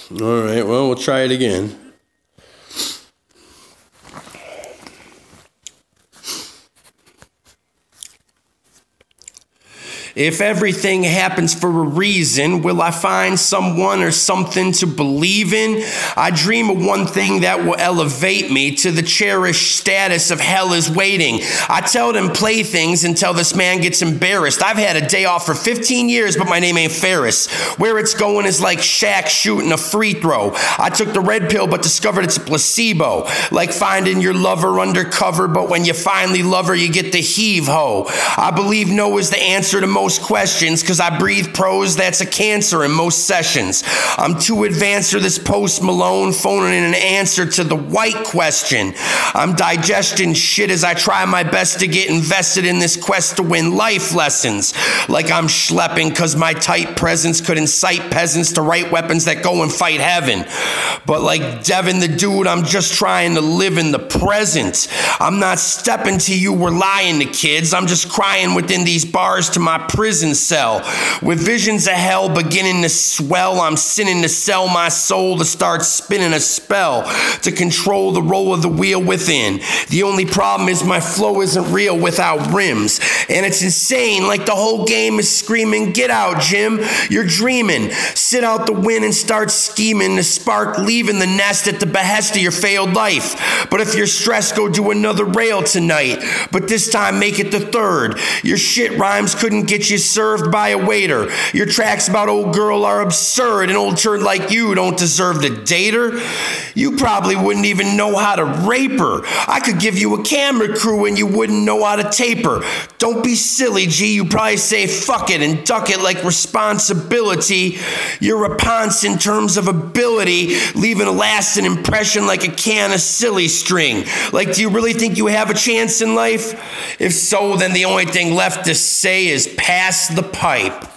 All right, well, we'll try it again. If everything happens for a reason, will I find someone or something to believe in? I dream of one thing that will elevate me to the cherished status of hell is waiting. I tell them playthings until this man gets embarrassed. I've had a day off for 15 years, but my name ain't Ferris. Where it's going is like Shaq shooting a free throw. I took the red pill, but discovered it's a placebo. Like finding your lover undercover, but when you finally love her, you get the heave-ho. I believe no is the answer to most questions, cause I breathe prose that's a cancer in most sessions. I'm too advanced for this Post Malone, phoning in an answer to the white question. I'm digesting shit as I try my best to get invested in this quest to win life lessons. Like I'm schlepping cause my tight presence could incite peasants to write weapons that go and fight heaven. But like Devin the dude, I'm just trying to live in the present. I'm not stepping to you, we're lying to kids. I'm just crying within these bars to my prison cell. With visions of hell beginning to swell, I'm sinning to sell my soul to start spinning a spell to control the roll of the wheel within. The only problem is my flow isn't real without rims. And it's insane, like the whole game is screaming, get out, Jim. You're dreaming. Sit out the wind and start scheming to spark leaving the nest at the behest of your failed life. But if you're stressed, go do another rail tonight. But this time, make it the third. Your shit rhymes couldn't get you served by a waiter. Your tracks about old girl are absurd. An old turd like you don't deserve to date her. You probably wouldn't even know how to rape her. I could give you a camera crew and you wouldn't know how to tape her. Don't be silly, G. You probably say fuck it and duck it like responsibility. You're a ponce in terms of ability, leaving a lasting impression like a can of silly string. Like, do you really think you have a chance in life? If so, then the only thing left to say is pass the pipe.